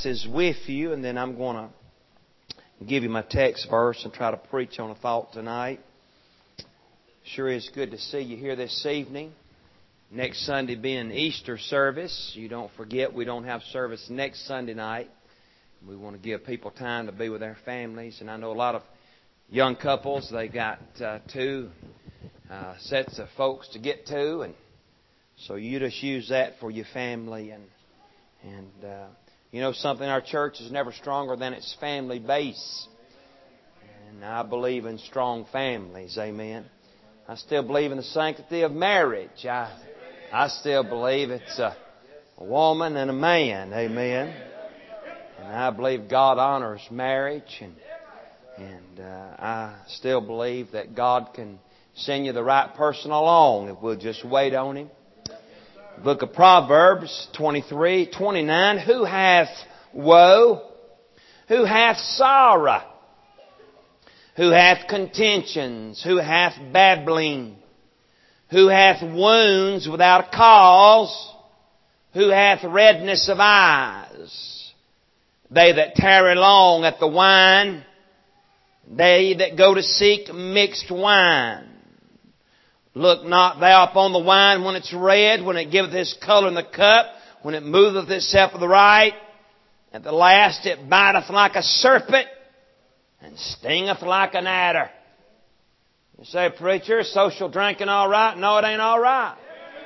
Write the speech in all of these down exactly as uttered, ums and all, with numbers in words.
presence is with you, and then I'm going to give you my text verse and try to preach on a thought tonight. Sure is good to see you here this evening. Next Sunday being Easter service. You don't forget we don't have service next Sunday night. We want to give people time to be with their families. And I know a lot of young couples, they got uh, two uh, sets of folks to get to. And so you just use that for your family. And, and uh, you know something, our church is never stronger than its family base. And I believe in strong families. Amen. I still believe in the sanctity of marriage. I I still believe it's a, a woman and a man. Amen. And I believe God honors marriage. And, and uh, I still believe that God can send you the right person along if we'll just wait on Him. Book of Proverbs twenty-three, twenty-nine. Who hath woe? Who hath sorrow? Who hath contentions? Who hath babbling? Who hath wounds without a cause? Who hath redness of eyes? They that tarry long at the wine, they that go to seek mixed wine. Look not thou upon the wine when it's red, when it giveth his colour in the cup, when it moveth itself to the right. At the last it biteth like a serpent, and stingeth like an adder. You say, preacher, social drinking all right? No, it ain't all right.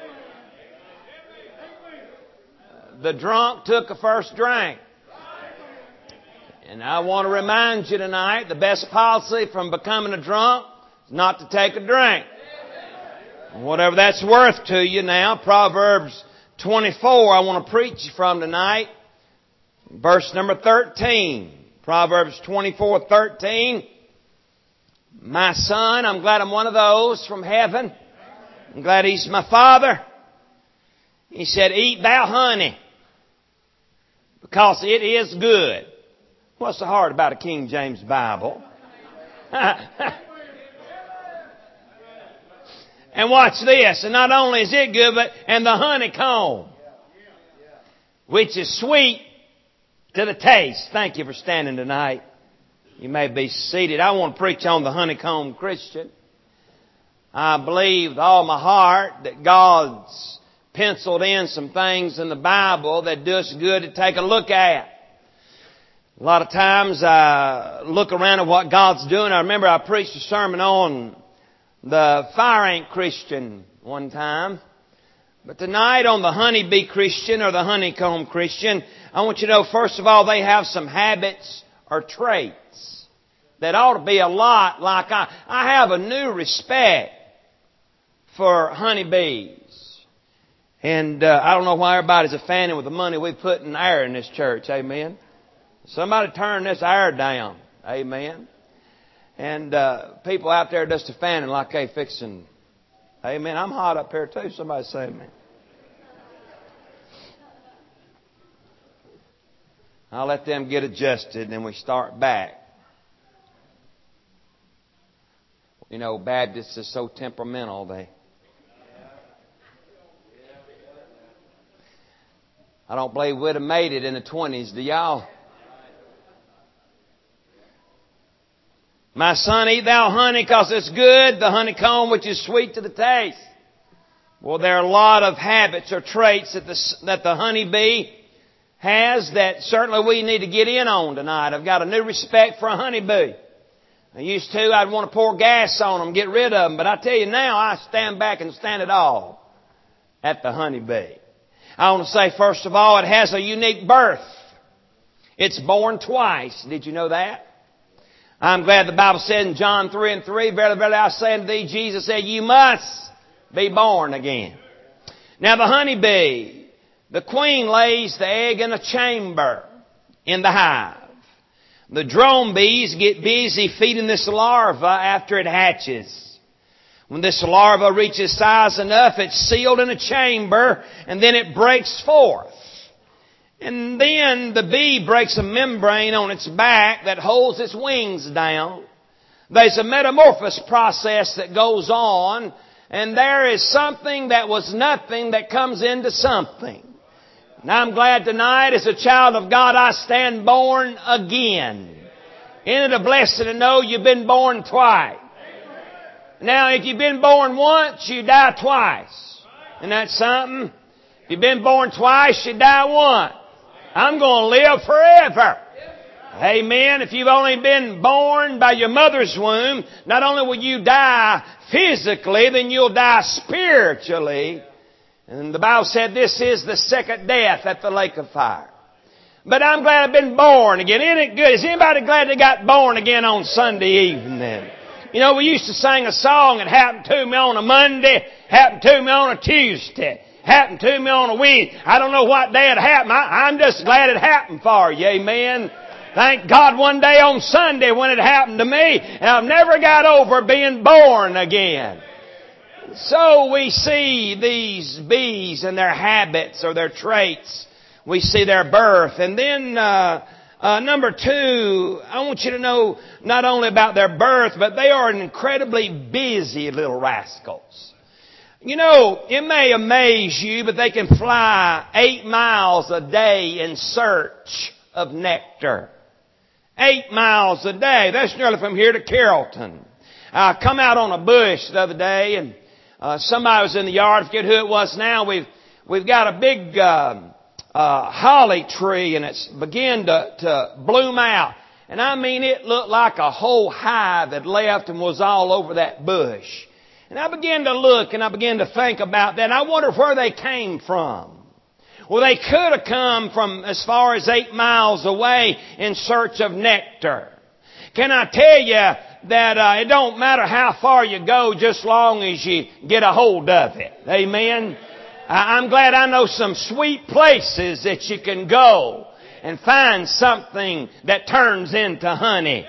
The drunk took a first drink. And I want to remind you tonight, the best policy from becoming a drunk is not to take a drink. Whatever that's worth to you now, Proverbs twenty-four, I want to preach from tonight. Verse number thirteen. Proverbs twenty-four, thirteen. My son, I'm glad I'm one of those from heaven. I'm glad He's my Father. He said, eat thou honey, because it is good. What's so hard about a King James Bible? And watch this. And not only is it good, but and the honeycomb, which is sweet to the taste. Thank you for standing tonight. You may be seated. I want to preach on the honeycomb Christian. I believe with all my heart that God's penciled in some things in the Bible that do us good to take a look at. A lot of times I look around at what God's doing. I remember I preached a sermon on the fire ant Christian one time. But tonight on the honeybee Christian or the honeycomb Christian, I want you to know, first of all, they have some habits or traits that ought to be a lot like I. I have a new respect for honeybees. And uh, I don't know why everybody's a fanning with the money we put in air in this church. Amen. Somebody turn this air down. Amen. And uh, people out there just a fanning like they fixing. Amen. I'm hot up here too. Somebody say amen. I'll let them get adjusted and then we start back. You know, Baptists are so temperamental. They. I don't believe we'd have made it in the twenties. Do y'all? My son, eat thou honey, because it's good, the honeycomb which is sweet to the taste. Well, there are a lot of habits or traits that the, that the honeybee has that certainly we need to get in on tonight. I've got a new respect for a honeybee. I used to, I'd want to pour gas on them, get rid of them. But I tell you now, I stand back and stand it all at the honeybee. I want to say, first of all, it has a unique birth. It's born twice. Did you know that? I'm glad the Bible said in John three and three, verily, verily, I say unto thee, Jesus said, you must be born again. Now the honeybee, the queen lays the egg in a chamber in the hive. The drone bees get busy feeding this larva after it hatches. When this larva reaches size enough, it's sealed in a chamber and then it breaks forth. And then the bee breaks a membrane on its back that holds its wings down. There's a metamorphosis process that goes on, and there is something that was nothing that comes into something. Now I'm glad tonight as a child of God I stand born again. Isn't it a blessing to know you've been born twice? Now if you've been born once, you die twice. Isn't that something? If you've been born twice, you die once. I'm going to live forever. Amen. If you've only been born by your mother's womb, not only will you die physically, then you'll die spiritually. And the Bible said this is the second death at the lake of fire. But I'm glad I've been born again. Isn't it good? Is anybody glad they got born again on Sunday evening? You know, we used to sing a song. It happened to me on a Monday, happened to me on a Tuesday, happened to me on a Wednesday. I don't know what day it happened. I, I'm just glad it happened for you. Amen. Thank God one day on Sunday when it happened to me, and I've never got over being born again. So we see these bees and their habits or their traits. We see their birth. And then uh, uh number two, I want you to know not only about their birth, but they are incredibly busy little rascals. You know, it may amaze you, but they can fly eight miles a day in search of nectar. Eight miles a day. That's nearly from here to Carrollton. I come out on a bush the other day, and uh, somebody was in the yard. I forget who it was now. We've we've got a big uh, uh, holly tree, and it's beginning to, to bloom out. And I mean, it looked like a whole hive had left and was all over that bush. And I began to look, and I began to think about that. And I wonder where they came from. Well, they could have come from as far as eight miles away in search of nectar. Can I tell you that uh, it don't matter how far you go, just long as you get a hold of it. Amen. I'm glad I know some sweet places that you can go and find something that turns into honey.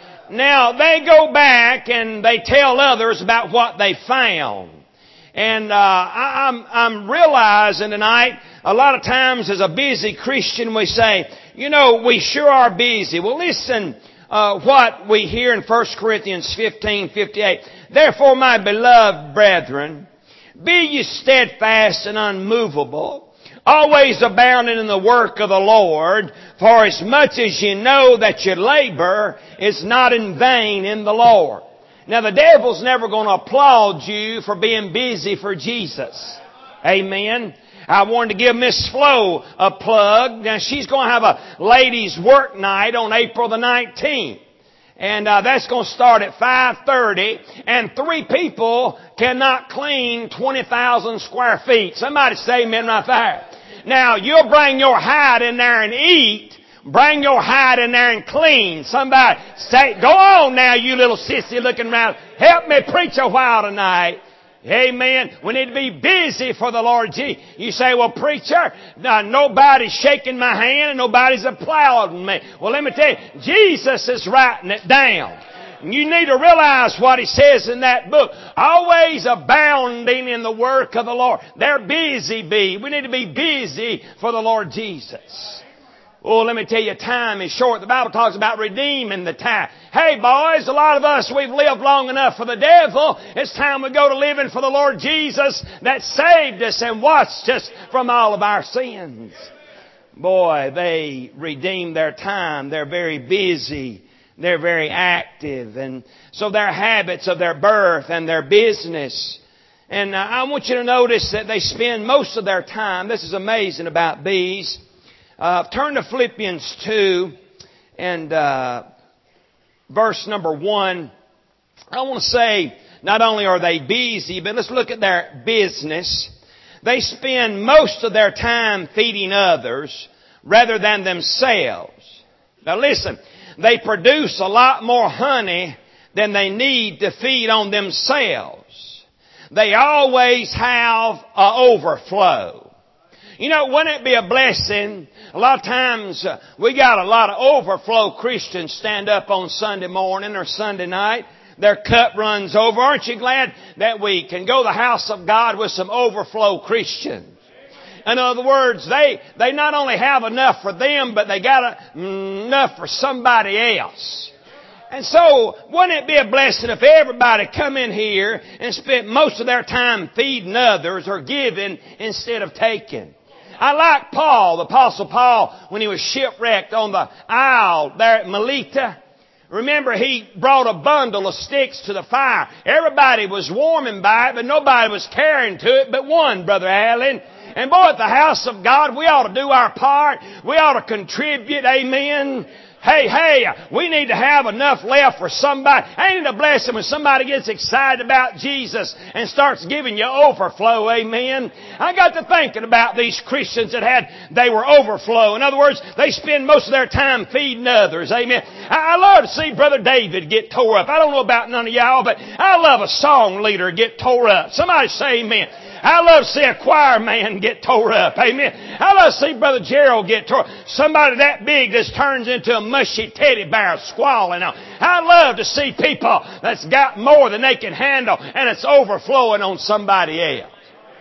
Now, they go back and they tell others about what they found. And uh, I, I'm, I'm realizing tonight, a lot of times as a busy Christian we say, you know, we sure are busy. Well, listen uh, what we hear in First Corinthians fifteen fifty-eight. Therefore, my beloved brethren, be ye steadfast and unmovable, always abounding in the work of the Lord, for as much as ye know that your labor is not in vain in the Lord. Now, the devil's never going to applaud you for being busy for Jesus. Amen. I wanted to give Miss Flo a plug. Now, she's going to have a ladies' work night on April the nineteenth. And uh, that's going to start at five thirty. And three people cannot clean twenty thousand square feet. Somebody say amen right there. Now, you'll bring your hide in there and eat. Bring your hide in there and clean. Somebody say, go on now, you little sissy looking around. Help me preach a while tonight. Amen. We need to be busy for the Lord Jesus. You say, well, preacher, uh, nobody's shaking my hand and nobody's applauding me. Well, let me tell you, Jesus is writing it down. You need to realize what He says in that book. Always abounding in the work of the Lord. They're busy bee. We need to be busy for the Lord Jesus. Oh, let me tell you, time is short. The Bible talks about redeeming the time. Hey, boys, a lot of us, we've lived long enough for the devil. It's time we go to living for the Lord Jesus that saved us and washed us from all of our sins. Boy, they redeem their time. They're very busy. They're very active. And so their habits of their birth and their business. And I want you to notice that they spend most of their time. This is amazing about bees. Uh, turn to Philippians two and uh, verse number one. I want to say not only are they busy, but let's look at their business. They spend most of their time feeding others rather than themselves. Now listen, they produce a lot more honey than they need to feed on themselves. They always have an overflow. You know, wouldn't it be a blessing? A lot of times uh, we got a lot of overflow Christians stand up on Sunday morning or Sunday night. Their cup runs over. Aren't you glad that we can go to the house of God with some overflow Christians? In other words, they, they not only have enough for them, but they got a, enough for somebody else. And so, wouldn't it be a blessing if everybody come in here and spent most of their time feeding others or giving instead of taking? I like Paul, the Apostle Paul, when he was shipwrecked on the isle there at Melita. Remember, he brought a bundle of sticks to the fire. Everybody was warming by it, but nobody was carrying to it but one, Brother Allen. And boy, at the house of God, we ought to do our part. We ought to contribute. Amen. Hey, hey, we need to have enough left for somebody. Ain't it a blessing when somebody gets excited about Jesus and starts giving you overflow? Amen. I got to thinking about these Christians that had, they were overflow. In other words, they spend most of their time feeding others. Amen. I, I love to see Brother David get tore up. I don't know about none of y'all, but I love a song leader get tore up. Somebody say amen. I love to see a choir man get tore up. Amen. I love to see Brother Gerald get tore up. Somebody that big just turns into a mushy teddy bear squalling out. I love to see people that's got more than they can handle and it's overflowing on somebody else.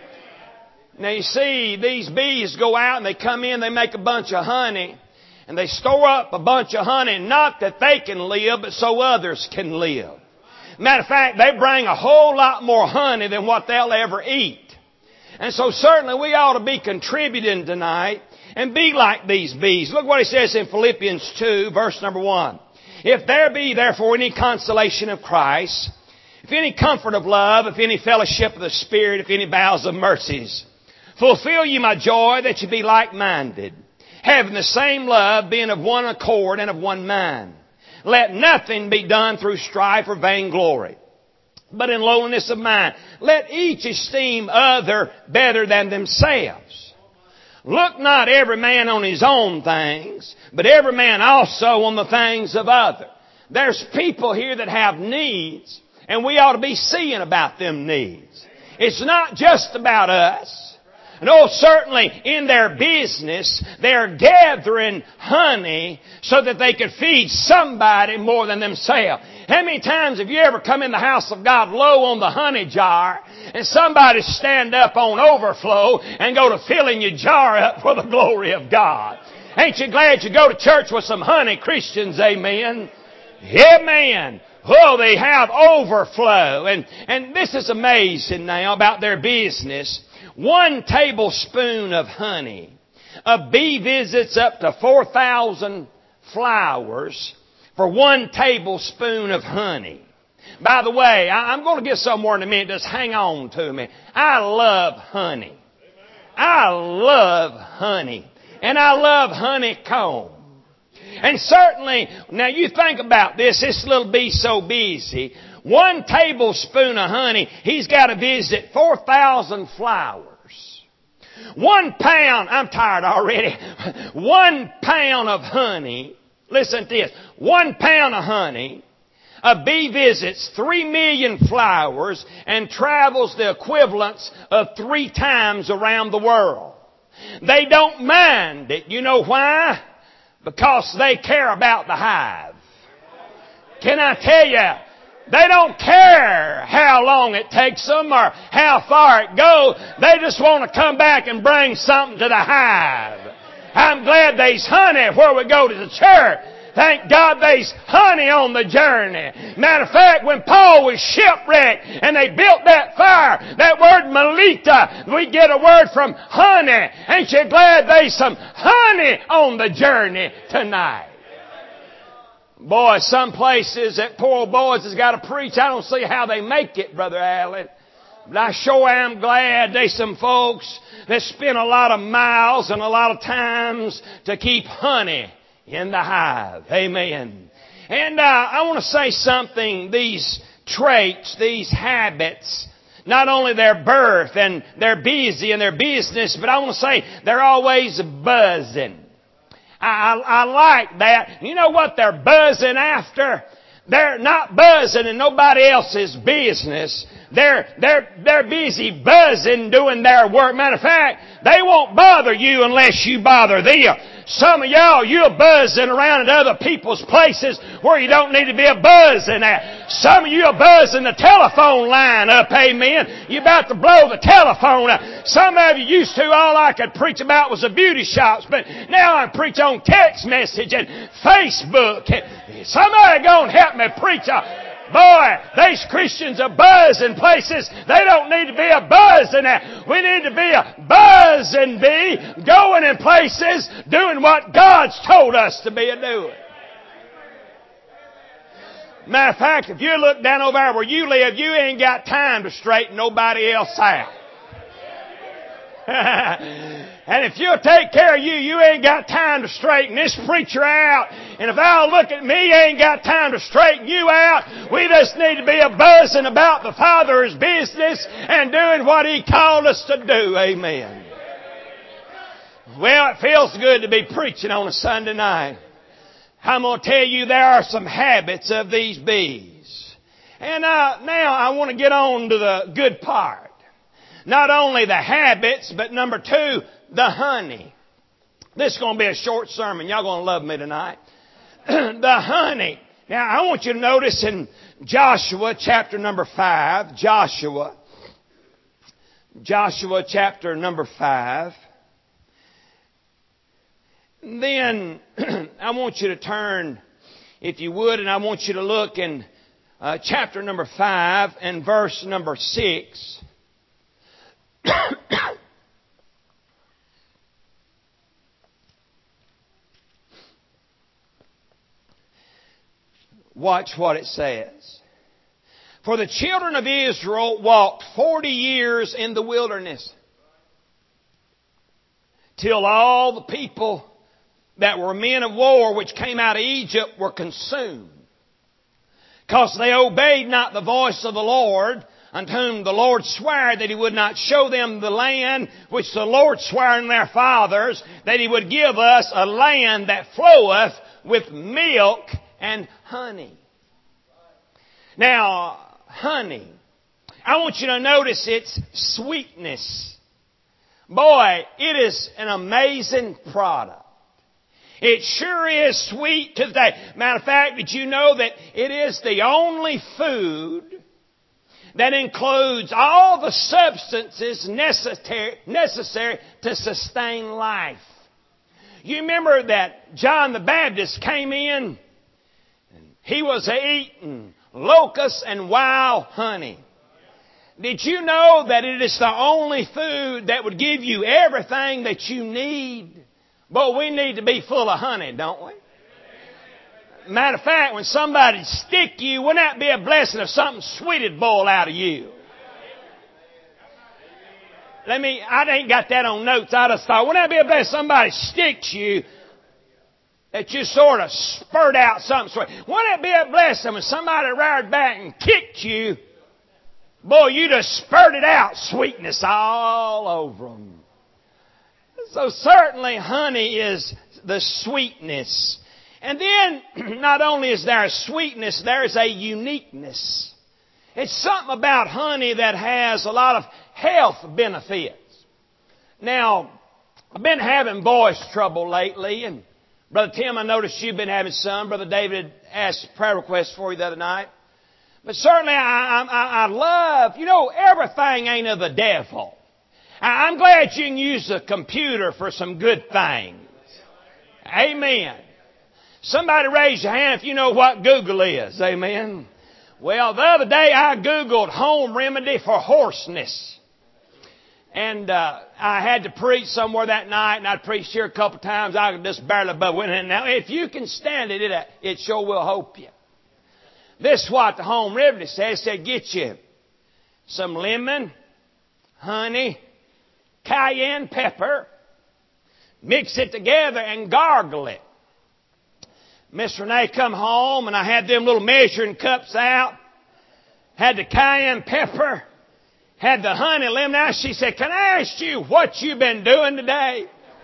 Now you see, these bees go out and they come in, they make a bunch of honey, and they store up a bunch of honey, not that they can live, but so others can live. Matter of fact, they bring a whole lot more honey than what they'll ever eat. And so certainly we ought to be contributing tonight and be like these bees. Look what he says in Philippians two, verse number one. If there be therefore any consolation of Christ, if any comfort of love, if any fellowship of the Spirit, if any bowels of mercies, fulfill ye my joy that ye be like-minded, having the same love, being of one accord and of one mind. Let nothing be done through strife or vainglory, but in lowliness of mind. Let each esteem other better than themselves. Look not every man on his own things, but every man also on the things of other. There's people here that have needs, and we ought to be seeing about them needs. It's not just about us. No, certainly in their business, they're gathering honey so that they could feed somebody more than themselves. How many times have you ever come in the house of God low on the honey jar and somebody stand up on overflow and go to filling your jar up for the glory of God? Ain't you glad you go to church with some honey Christians? Amen. Amen. Oh, they have overflow. And, and this is amazing now about their business. One tablespoon of honey. A bee visits up to four thousand flowers for one tablespoon of honey. By the way, I'm going to get somewhere in a minute. Just hang on to me. I love honey. I love honey. And I love honeycomb. And certainly, now you think about this, this little bee's so busy. One tablespoon of honey, he's got to visit four thousand flowers. One pound, I'm tired already. One pound of honey, listen to this. One pound of honey, a bee visits three million flowers and travels the equivalents of three times around the world. They don't mind it. You know why? Because they care about the hive. Can I tell you? They don't care how long it takes them or how far it goes. They just want to come back and bring something to the hive. I'm glad there's honey where we go to the church. Thank God there's honey on the journey. Matter of fact, when Paul was shipwrecked and they built that fire, that word Melita, we get a word from honey. Ain't you glad there's some honey on the journey tonight? Boy, some places that poor boys has got to preach, I don't see how they make it, Brother Allen. But I sure am glad there's some folks that spend a lot of miles and a lot of times to keep honey in the hive. Amen. And uh, I want to say something. These traits, these habits, not only their birth and they're busy in their business, but I want to say they're always buzzing. I, I, I like that. You know what they're buzzing after? They're not buzzing in nobody else's business. They're, they're, they're busy buzzing doing their work. Matter of fact, they won't bother you unless you bother them. Some of y'all, you're buzzing around at other people's places where you don't need to be a buzzing at. Some of you are buzzing the telephone line up, amen. You're about to blow the telephone up. Some of you used to, all I could preach about was the beauty shops, but now I preach on text message and Facebook. Somebody go and help me preach. Boy, these Christians are buzzing places. They don't need to be a buzzing at. We need to be a buzzing bee, going in places, doing what God's told us to be a doing. Matter of fact, if you look down over there where you live, you ain't got time to straighten nobody else out. And if you'll take care of you, you ain't got time to straighten this preacher out. And if I'll look at me, you ain't got time to straighten you out. We just need to be a buzzing about the Father's business and doing what He called us to do. Amen. Well, it feels good to be preaching on a Sunday night. I'm going to tell you there are some habits of these bees. And uh, now I want to get on to the good part. Not only the habits, but number two, the honey. This is going to be a short sermon. Y'all going to love me tonight. The honey. Now, I want you to notice in Joshua chapter number five, Joshua, Joshua chapter number five. Then I want you to turn, if you would, and I want you to look in uh, chapter number five and verse number six. Watch what it says. For the children of Israel walked forty years in the wilderness, till all the people that were men of war which came out of Egypt were consumed, because they obeyed not the voice of the Lord, unto whom the Lord sware that He would not show them the land which the Lord sware unto their fathers, that He would give us a land that floweth with milk and honey. Now, honey, I want you to notice its sweetness. Boy, it is an amazing product. It sure is sweet to the day. Matter of fact, did you know that it is the only food that includes all the substances necessary, necessary to sustain life? You remember that John the Baptist came in, and he was eating locusts and wild honey. Did you know that it is the only food that would give you everything that you need? But we need to be full of honey, don't we? Matter of fact, when somebody stick you, wouldn't that be a blessing if something sweet would boil out of you? Let me, I ain't got that on notes. I just thought, wouldn't that be a blessing if somebody sticks you, that you sort of spurt out something sweet? Wouldn't it be a blessing when somebody reared back and kicked you? Boy, you just spurted out sweetness all over them. So certainly honey is the sweetness. And then, not only is there a sweetness, there is a uniqueness. It's something about honey that has a lot of health benefits. Now, I've been having voice trouble lately, and Brother Tim, I noticed you've been having some. Brother David asked a prayer request for you the other night. But certainly I, I, I love, you know, everything ain't of the devil. I'm glad you can use the computer for some good things. Amen. Somebody raise your hand if you know what Google is. Amen. Well, the other day I Googled home remedy for hoarseness. And uh, I had to preach somewhere that night, and I'd preached here a couple times. I could just barely bubble in. Now, if you can stand it, it, it sure will help you. This is what the home remedy says. It said, get you some lemon, honey, cayenne pepper, mix it together and gargle it. Miss Renee come home, and I had them little measuring cups out, had the cayenne pepper, had the honey, lemon. Now she said, can I ask you what you've been doing today?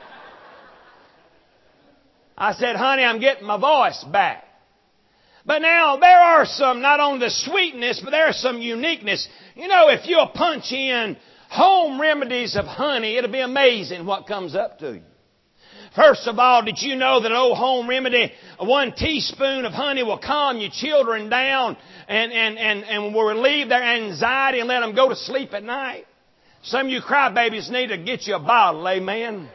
I said, honey, I'm getting my voice back. But now there are some, not only the sweetness, but there's some uniqueness. You know, if you'll punch in home remedies of honey, it'll be amazing what comes up to you. First of all, did you know that an old home remedy, one teaspoon of honey will calm your children down and, and, and, and will relieve their anxiety and let them go to sleep at night? Some of you crybabies need to get you a bottle, amen?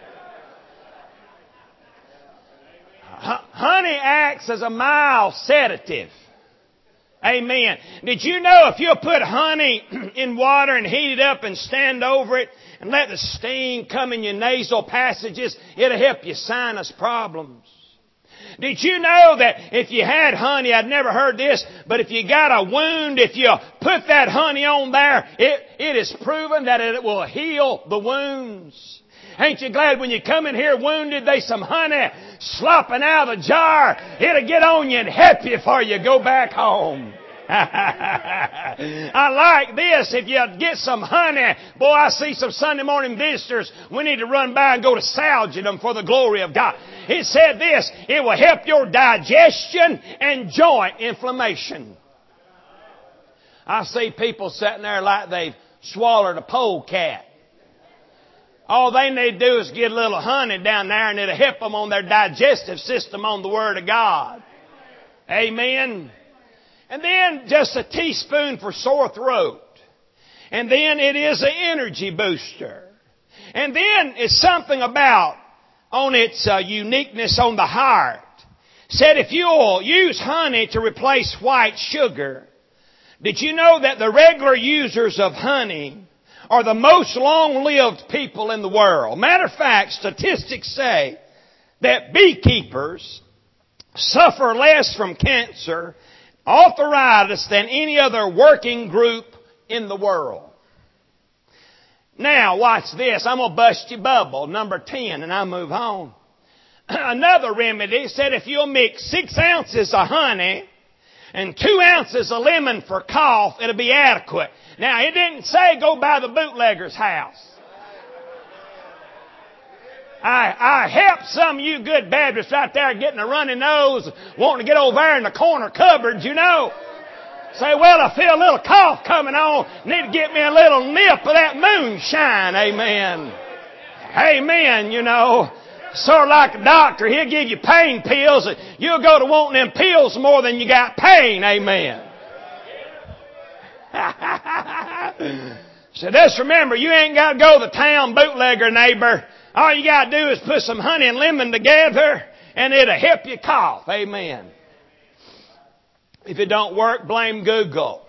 Honey acts as a mild sedative. Amen. Did you know if you'll put honey in water and heat it up and stand over it and let the steam come in your nasal passages, it'll help your sinus problems? Did you know that if you had honey, I'd never heard this, but if you got a wound, if you put that honey on there, it, it is proven that it will heal the wounds. Ain't you glad when you come in here wounded, there's some honey slopping out of the jar. It'll get on you and help you before you go back home. I like this. If you get some honey, boy, I see some Sunday morning visitors. We need to run by and go to salvaging them for the glory of God. It said this, it will help your digestion and joint inflammation. I see people sitting there like they've swallowed a polecat. All they need to do is get a little honey down there and it'll help them on their digestive system on the Word of God. Amen. And then just a teaspoon for sore throat. And then it is an energy booster. And then it's something about on its uh, uniqueness on the heart. Said if you'll use honey to replace white sugar, did you know that the regular users of honey are the most long-lived people in the world? Matter of fact, statistics say that beekeepers suffer less from cancer, arthritis than any other working group in the world. Now, watch this. I'm going to bust your bubble. Number ten, and I'll move on. Another remedy said if you'll mix six ounces of honey and two ounces of lemon for cough, it'll be adequate. Now, it didn't say go by the bootlegger's house. I, I help some of you good Baptists right there getting a runny nose, wanting to get over there in the corner cupboards, you know. Say, well, I feel a little cough coming on. Need to get me a little nip of that moonshine. Amen. Amen, you know. Sort of like a doctor. He'll give you pain pills. You'll go to wanting them pills more than you got pain. Amen. So just remember, you ain't got to go to the town bootlegger, neighbor. All you got to do is put some honey and lemon together, and it'll help you cough. Amen. If it don't work, blame Google.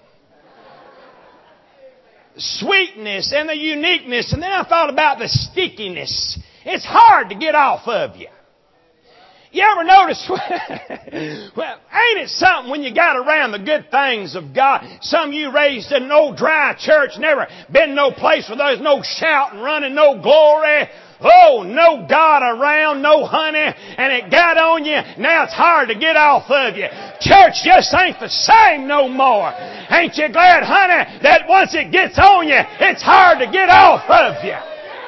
Sweetness and the uniqueness. And then I thought about the stickiness. It's hard to get off of you. You ever notice, well, ain't it something when you got around the good things of God? Some of you raised in an old dry church, never been no place where there's no shouting, running, no glory. Oh, no God around, no honey, and it got on you. Now it's hard to get off of you. Church just ain't the same no more. Ain't you glad, honey, that once it gets on you, it's hard to get off of you?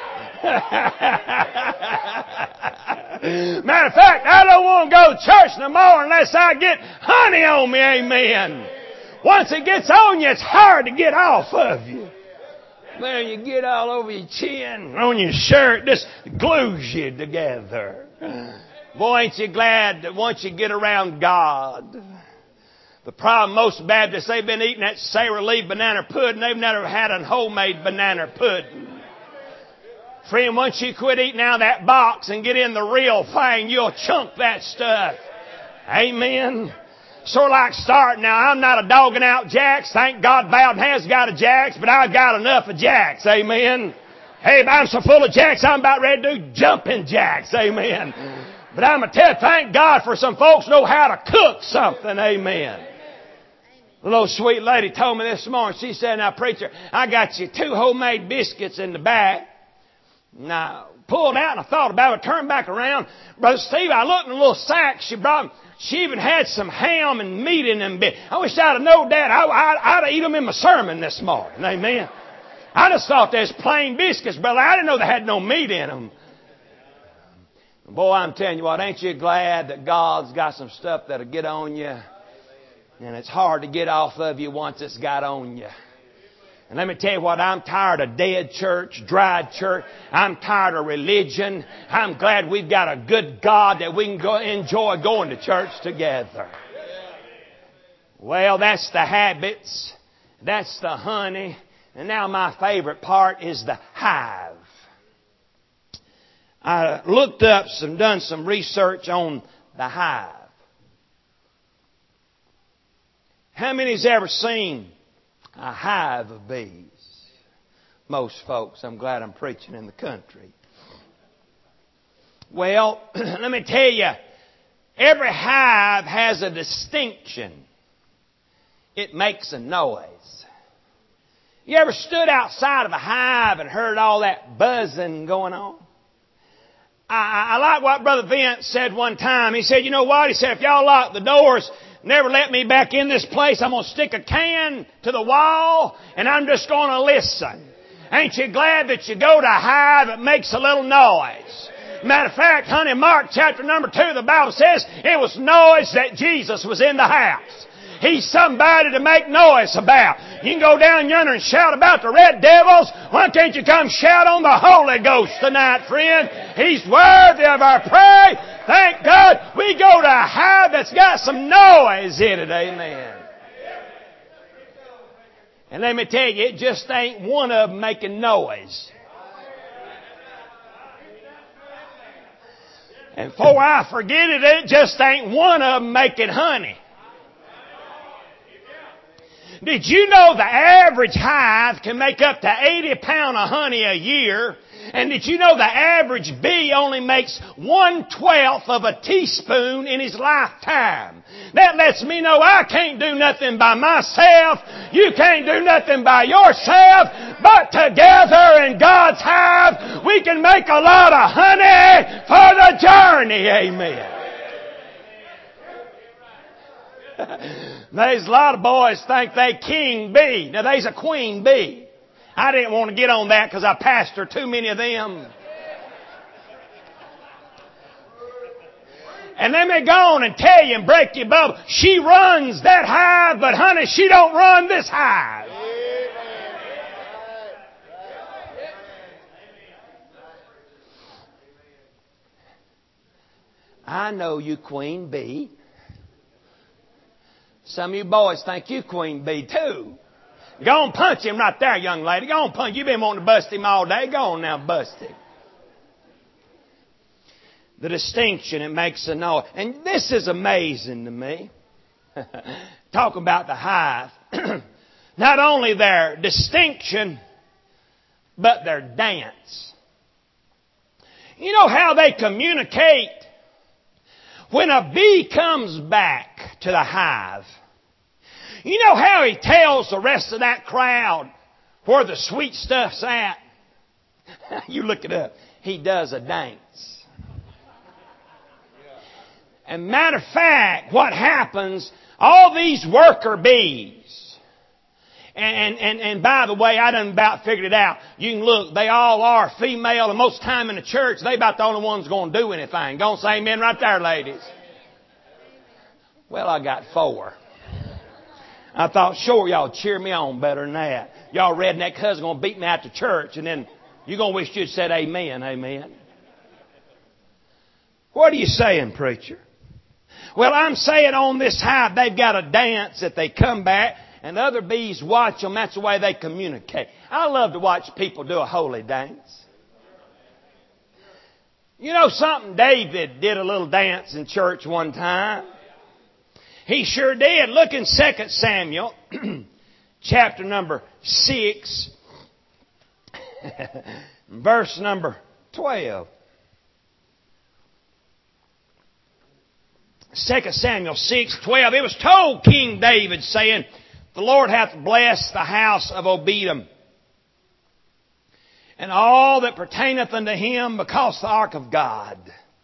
Matter of fact, I don't want to go to church no more unless I get honey on me, amen. Once it gets on you, it's hard to get off of you. Man, you get all over your chin, on your shirt, just glues you together. Boy, ain't you glad that once you get around God. The problem, most Baptists, they've been eating that Sara Lee banana pudding. They've never had a homemade banana pudding. Friend, once you quit eating out of that box and get in the real thing, you'll chunk that stuff. Amen. Sort of like starting. Now, I'm not a dogging out Jacks. Thank God Bowden has got a Jacks, but I've got enough of Jacks. Amen. Hey, I'm so full of Jacks, I'm about ready to do jumping Jacks. Amen. But I'm going to tell you, thank God for some folks know how to cook something. Amen. The little sweet lady told me this morning. She said, now, preacher, I got you two homemade biscuits in the back. Now, pulled out and I thought about it, turned back around. Brother Steve, I looked in a little sack she brought. She even had some ham and meat in them bits. I wish I'd have known that. I, I, I'd have eaten them in my sermon this morning. Amen. I just thought they was plain biscuits, brother. I didn't know they had no meat in them. Boy, I'm telling you what, ain't you glad that God's got some stuff that'll get on you? And it's hard to get off of you once it's got on you. And let me tell you what, I'm tired of dead church, dry church. I'm tired of religion. I'm glad we've got a good God that we can go enjoy going to church together. Well, that's the habits. That's the honey. And now my favorite part is the hive. I looked up some, done some research on the hive. How many's ever seen a hive of bees? Most folks. I'm glad I'm preaching in the country. Well, let me tell you, every hive has a distinction. It makes a noise. You ever stood outside of a hive and heard all that buzzing going on? I, I, I like what Brother Vince said one time. He said, you know what? He said, if y'all lock the doors, never let me back in this place, I'm going to stick a can to the wall and I'm just going to listen. Ain't you glad that you go to a hive that makes a little noise? Matter of fact, honey, Mark chapter number two, the Bible says it was noise that Jesus was in the house. He's somebody to make noise about. You can go down yonder and shout about the red devils. Why can't you come shout on the Holy Ghost tonight, friend? He's worthy of our praise. Thank God we go to a hive that's got some noise in it. Amen. And let me tell you, it just ain't one of them making noise. And before I forget it, it just ain't one of them making honey. Did you know the average hive can make up to eighty pounds of honey a year? And did you know the average bee only makes one twelfth of a teaspoon in his lifetime? That lets me know I can't do nothing by myself. You can't do nothing by yourself. But together in God's hive, we can make a lot of honey for the journey. Amen. There's a lot of boys think they king bee. Now there's a queen bee. I didn't want to get on that because I pastor too many of them. And let me go on and tell you and break your bubble. She runs that hive, but honey, she don't run this hive. I know you queen bee. Some of you boys think you queen bee too. Go on, punch him right there, young lady. Go on, punch. You've been wanting to bust him all day. Go on now, bust him. The distinction, it makes a noise. And this is amazing to me. Talk about the hive. Not only their distinction, but their dance. You know how they communicate? When a bee comes back to the hive, you know how he tells the rest of that crowd where the sweet stuff's at? You look it up. He does a dance. And matter of fact, what happens, all these worker bees, and, and, and by the way, I done about figured it out. You can look, they all are female, and most of the time in the church, they about the only ones going to do anything. Go on, say amen right there, ladies. Well, I got four. I thought, sure, y'all cheer me on better than that. Y'all redneck husband going to beat me out to church, and then you're going to wish you'd said amen, amen. What are you saying, preacher? Well, I'm saying on this hive, they've got a dance that they come back, and other bees watch them. That's the way they communicate. I love to watch people do a holy dance. You know something? David did a little dance in church one time. He sure did. Look in Second Samuel, chapter number six, verse number twelve. Second Samuel six, twelve. It was told King David, saying, the Lord hath blessed the house of Obededom, and all that pertaineth unto him, because the ark of God.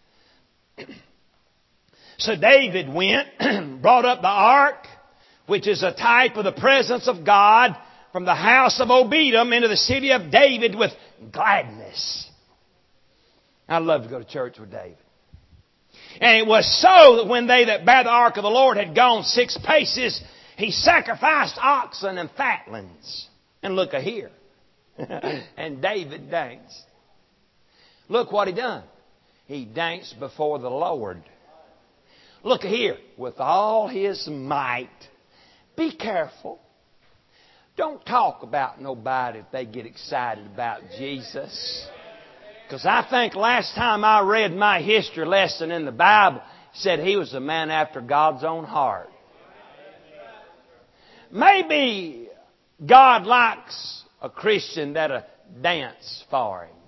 So David went, brought up the ark, which is a type of the presence of God, from the house of Obededom into the city of David with gladness. I'd love to go to church with David. And it was so that when they that bare the ark of the Lord had gone six paces, he sacrificed oxen and fatlings. And look a here. And David danced. Look what he done. He danced before the Lord. Look here. With all his might. Be careful. Don't talk about nobody if they get excited about Jesus. Because I think last time I read my history lesson in the Bible, it said he was a man after God's own heart. Maybe God likes a Christian that'll dance for Him.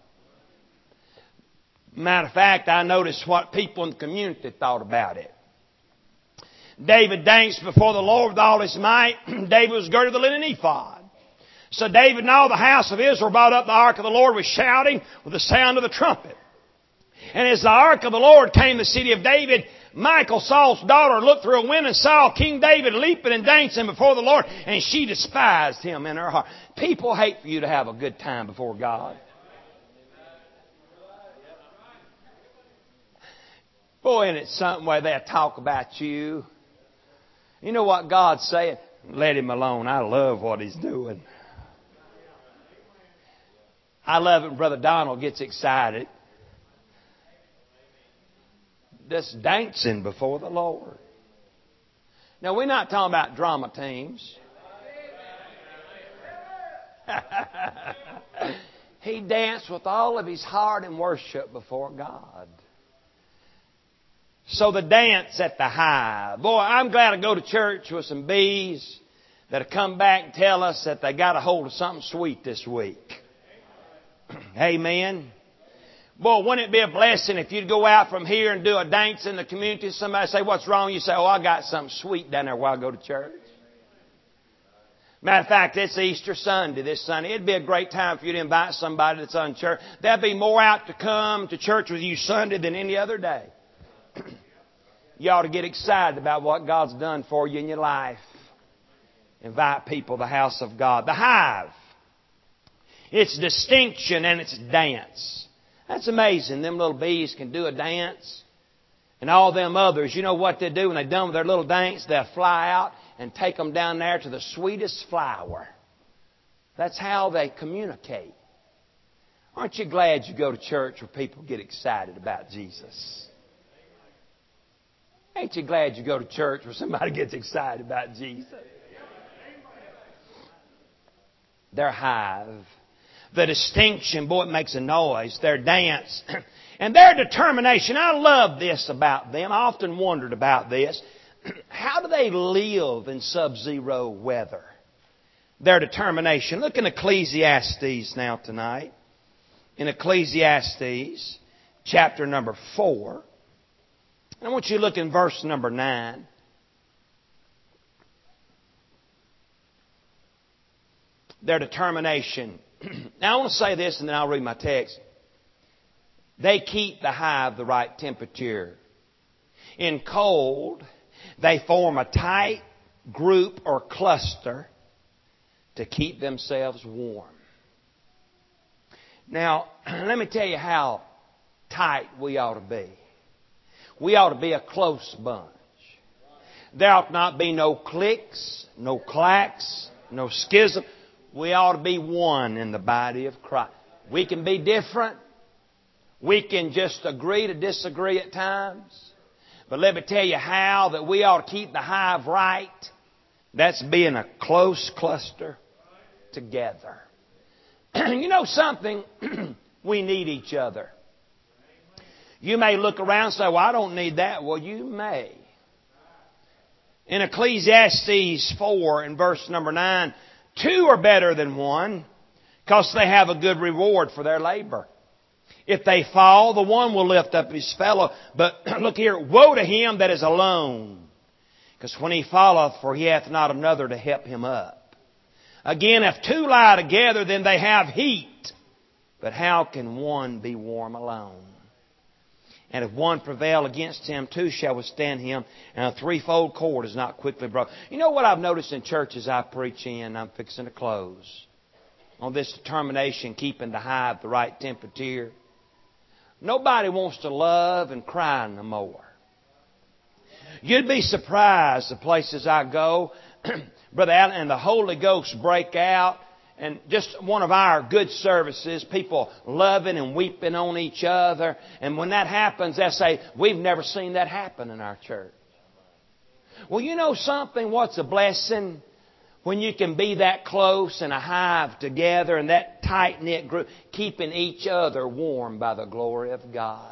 Matter of fact, I noticed what people in the community thought about it. David danced before the Lord with all his might. David was girded with a linen ephod. So David and all the house of Israel brought up the ark of the Lord with shouting, with the sound of the trumpet. And as the ark of the Lord came to the city of David, Michal, Saul's daughter, looked through a window and saw King David leaping and dancing before the Lord, and she despised him in her heart. People hate for you to have a good time before God. Boy, and it's something where they'll talk about you. You know what God's saying? Let him alone. I love what he's doing. I love it when Brother Donald gets excited. Just dancing before the Lord. Now, we're not talking about drama teams. He danced with all of his heart in worship before God. So the dance at the Hive. Boy, I'm glad to go to church with some bees that'll come back and tell us that they got a hold of something sweet this week. Amen. Boy, wouldn't it be a blessing if you'd go out from here and do a dance in the community? Somebody say, what's wrong? You say, oh, I got something sweet down there while I go to church. Matter of fact, it's Easter Sunday this Sunday. It'd be a great time for you to invite somebody that's on church. There'll be more out to come to church with you Sunday than any other day. You ought to get excited about what God's done for you in your life. Invite people to the house of God. The Hive. It's distinction and it's dance. That's amazing. Them little bees can do a dance. And all them others, you know what they do when they're done with their little dance? They'll fly out and take them down there to the sweetest flower. That's how they communicate. Aren't you glad you go to church where people get excited about Jesus? Ain't you glad you go to church where somebody gets excited about Jesus? Their hive. The distinction, boy, it makes a noise. Their dance. And their determination. I love this about them. I often wondered about this. How do they live in sub-zero weather? Their determination. Look in Ecclesiastes now tonight. In Ecclesiastes, chapter number four. I want you to look in verse number nine. Their determination. Now I want to say this and then I'll read my text. They keep the hive the right temperature. In cold, they form a tight group or cluster to keep themselves warm. Now, let me tell you how tight we ought to be. We ought to be a close bunch. There ought not be no cliques, no clacks, no schism. We ought to be one in the body of Christ. We can be different. We can just agree to disagree at times. But let me tell you how that we ought to keep the hive right. That's being a close cluster together. You know something? We need each other. You may look around and say, well, I don't need that. Well, you may. In Ecclesiastes four and verse number nine, two are better than one because they have a good reward for their labor. If they fall, the one will lift up his fellow. But look here, woe to him that is alone, because when he falleth, for he hath not another to help him up. Again, if two lie together, then they have heat. But how can one be warm alone? And if one prevail against him, two shall withstand him, and a threefold cord is not quickly broken. You know what I've noticed in churches I preach in, I'm fixing to close, on this determination, keeping the hive the right temperature. Nobody wants to love and cry no more. You'd be surprised the places I go, Brother Allen, and the Holy Ghost break out. And just one of our good services, people loving and weeping on each other. And when that happens, they say, we've never seen that happen in our church. Well, you know something? What's a blessing? When you can be that close in a hive together and that tight-knit group, keeping each other warm by the glory of God.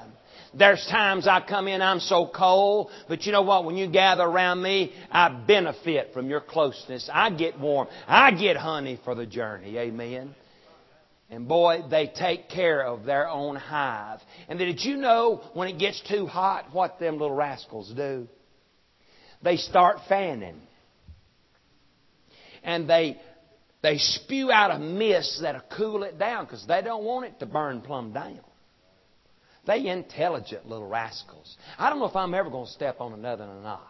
There's times I come in, I'm so cold. But you know what? When you gather around me, I benefit from your closeness. I get warm. I get honey for the journey. Amen. And boy, they take care of their own hive. And did you know when it gets too hot, what them little rascals do? They start fanning. And they they spew out a mist that'll cool it down because they don't want it to burn plumb down. They intelligent little rascals. I don't know if I'm ever going to step on another or not.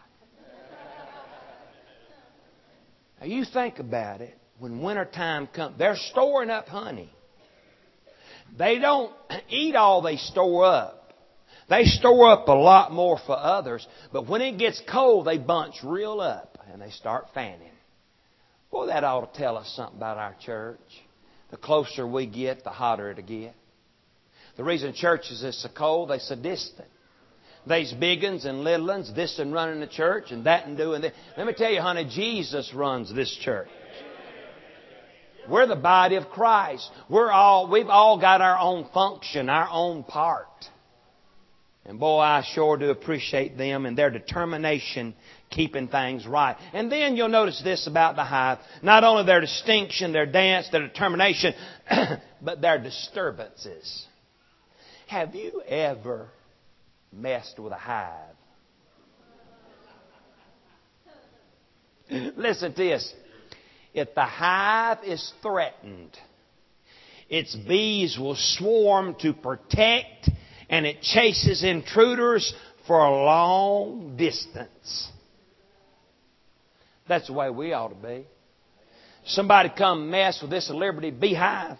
Now you think about it. When wintertime comes, they're storing up honey. They don't eat all they store up. They store up a lot more for others. But when it gets cold, they bunch real up and they start fanning. Boy, that ought to tell us something about our church. The closer we get, the hotter it'll get. The reason churches is so cold, they're so distant. They's big uns and little uns, this and running the church and that and doing this. Let me tell you, honey, Jesus runs this church. We're the body of Christ. We're all, we've all got our own function, our own part. And boy, I sure do appreciate them and their determination keeping things right. And then you'll notice this about the hive. Not only their distinction, their dance, their determination, but their disturbances. Have you ever messed with a hive? Listen to this. If the hive is threatened, its bees will swarm to protect, and it chases intruders for a long distance. That's the way we ought to be. Somebody come mess with this Liberty beehive.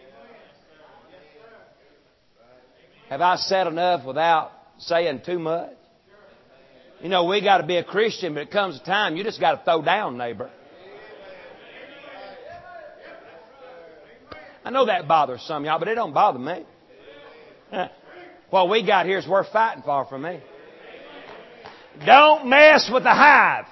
Have I said enough without saying too much? You know, we got to be a Christian, but it comes a time you just got to throw down, neighbor. I know that bothers some of y'all, but it don't bother me. What we got here is worth fighting for for me. Don't mess with the hive.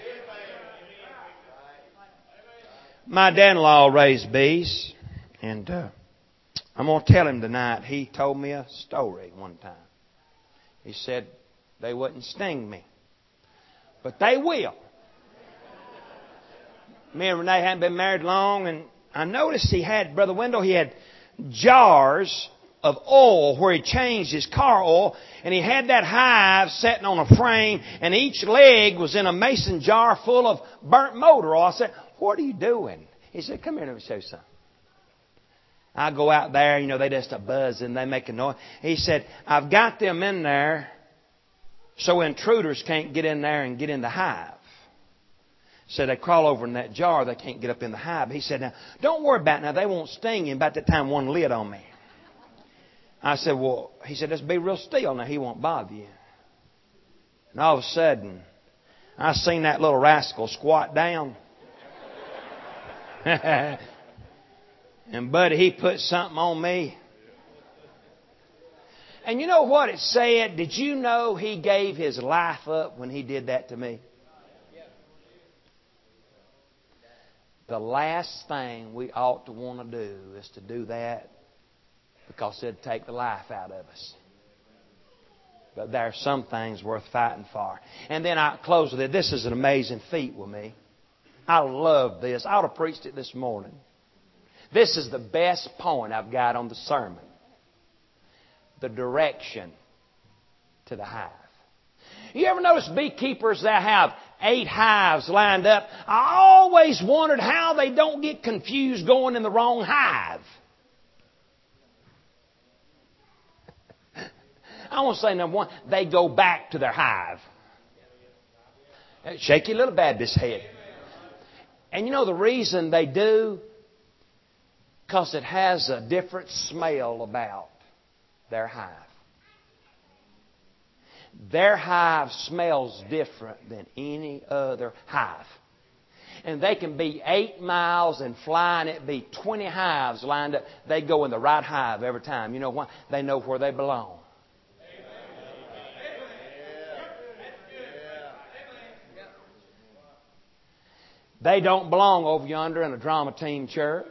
My dad-in-law raised bees, and uh, I'm going to tell him tonight. He told me a story one time. He said they wouldn't sting me, but they will. Me and Renee hadn't been married long, and I noticed he had, Brother Wendell, he had jars of oil where he changed his car oil, and he had that hive sitting on a frame, and each leg was in a mason jar full of burnt motor oil. I said, "What are you doing?" He said, "Come here, let me show you something." I go out there, you know, they just a buzzing, they make a noise. He said, "I've got them in there so intruders can't get in there and get in the hive." So they crawl over in that jar, they can't get up in the hive. He said, "Now, don't worry about it. Now, they won't sting you." About that time, one lit on me. I said, "Well," he said, "just be real still. Now, he won't bother you." And all of a sudden, I seen that little rascal squat down. And buddy, he put something on me. And you know what it said? Did you know he gave his life up when he did that to me? The last thing we ought to want to do is to do that because it'd take the life out of us. But there are some things worth fighting for. And then I close with it. This is an amazing feat with me. I love this. I ought to have preached it this morning. This is the best point I've got on the sermon. The direction to the hive. You ever notice beekeepers that have eight hives lined up? I always wondered how they don't get confused going in the wrong hive. I want to say number one, they go back to their hive. Shake your little Baptist head. And you know the reason they do? Because it has a different smell about their hive. Their hive smells different than any other hive. And they can be eight miles and flying, it be twenty hives lined up. They go in the right hive every time. You know why? They know where they belong. They don't belong over yonder in a drama team church.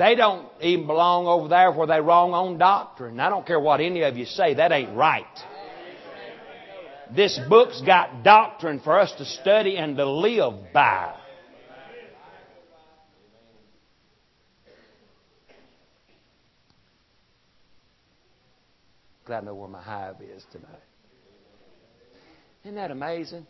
They don't even belong over there where they wrong on doctrine. I don't care what any of you say. That ain't right. This book's got doctrine for us to study and to live by. Glad I know where my hive is tonight. Isn't that amazing?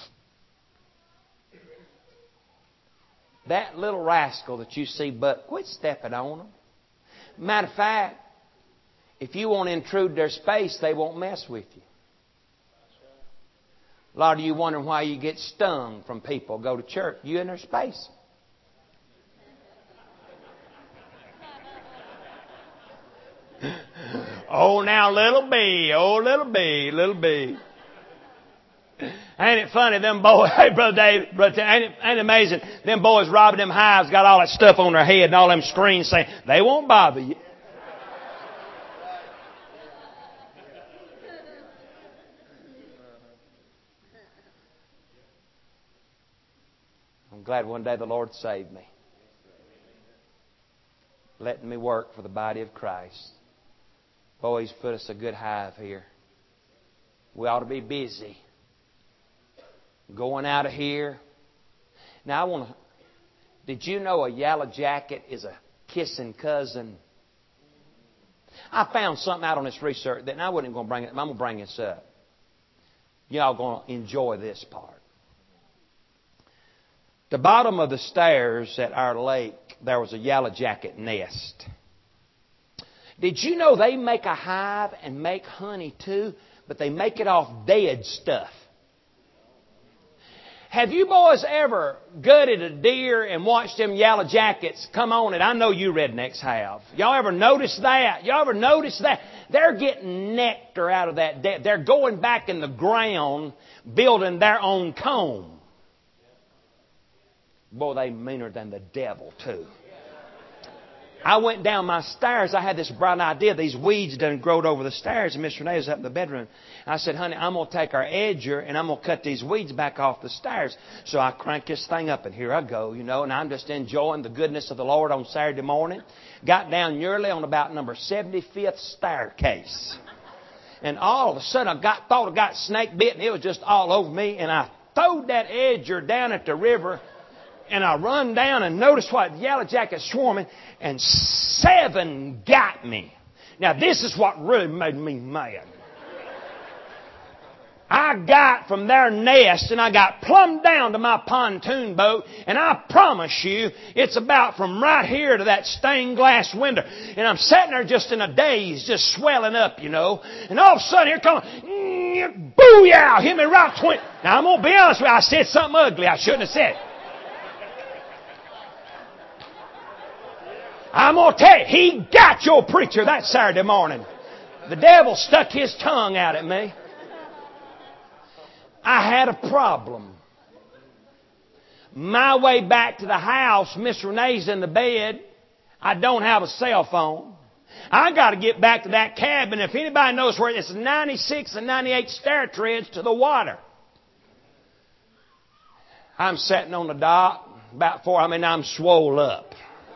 That little rascal that you see, but quit stepping on them. Matter of fact, if you want to intrude their space, they won't mess with you. A lot of you wondering why you get stung from people go to church. You in their space. Oh, now, little B, oh, little B, little B. Ain't it funny, them boys, hey, Brother Dave, Brother Tim, ain't it, ain't it amazing? Them boys robbing them hives, got all that stuff on their head and all them screens saying, they won't bother you. I'm glad one day the Lord saved me, letting me work for the body of Christ. Boy, He's put us a good hive here. We ought to be busy. Going out of here. Now, I want to... Did you know a yellow jacket is a kissing cousin? I found something out on this research that I wasn't going to bring it. I'm going to bring this up. Y'all going to enjoy this part. The bottom of the stairs at our lake, there was a yellow jacket nest. Did you know they make a hive and make honey too, but they make it off dead stuff? Have you boys ever gutted a deer and watched them yellow jackets come on it? I know you rednecks have. Y'all ever notice that? Y'all ever notice that? They're getting nectar out of that dead. They're going back in the ground, building their own comb. Boy, they meaner than the devil too. I went down my stairs. I had this bright idea. These weeds done growed over the stairs. And Miss Renee was up in the bedroom. I said, honey, I'm going to take our edger and I'm going to cut these weeds back off the stairs. So I crank this thing up and here I go, you know, and I'm just enjoying the goodness of the Lord on Saturday morning. Got down nearly on about number seventy-fifth staircase. And all of a sudden I got, thought I got snake bit and it was just all over me. And I throwed that edger down at the river. And I run down and notice what the yellow jacket's swarming, and seven got me. Now this is what really made me mad. I got from their nest and I got plumb down to my pontoon boat, and I promise you it's about from right here to that stained glass window. And I'm sitting there just in a daze, just swelling up, you know. And all of a sudden here comes, booyah, hit me right between. Now I'm going to be honest with you, I said something ugly I shouldn't have said. I'm going to tell you, he got your preacher that Saturday morning. The devil stuck his tongue out at me. I had a problem. My way back to the house, Miss Renee's in the bed. I don't have a cell phone. I got to get back to that cabin. If anybody knows where it's ninety-six and ninety-eight stair treads to the water. I'm sitting on the dock about four. I mean, I'm swole up.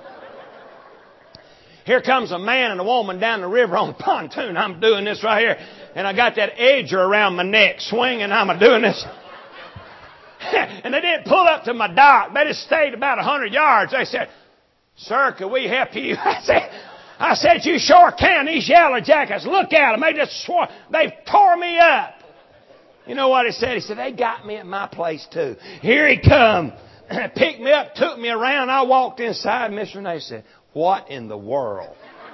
Here comes a man and a woman down the river on a pontoon. I'm doing this right here. And I got that edger around my neck swinging. I'm doing this. And they didn't pull up to my dock. They just stayed about a hundred yards. They said, sir, can we help you? I said, I said, you sure can. These yellow jackets, look at them. They just swore. They've tore me up. You know what he said? He said, they got me at my place too. Here he come. Picked me up, took me around. I walked inside. Miss Renee said, what in the world?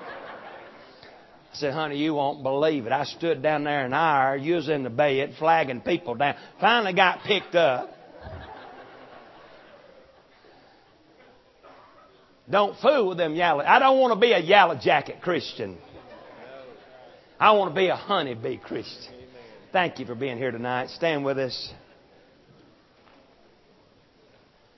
I said, honey, you won't believe it. I stood down there an hour, you was in the bed, flagging people down. Finally got picked up. Don't fool with them yellow. I don't want to be a yellow jacket Christian. I want to be a honeybee Christian. Thank you for being here tonight. Stand with us.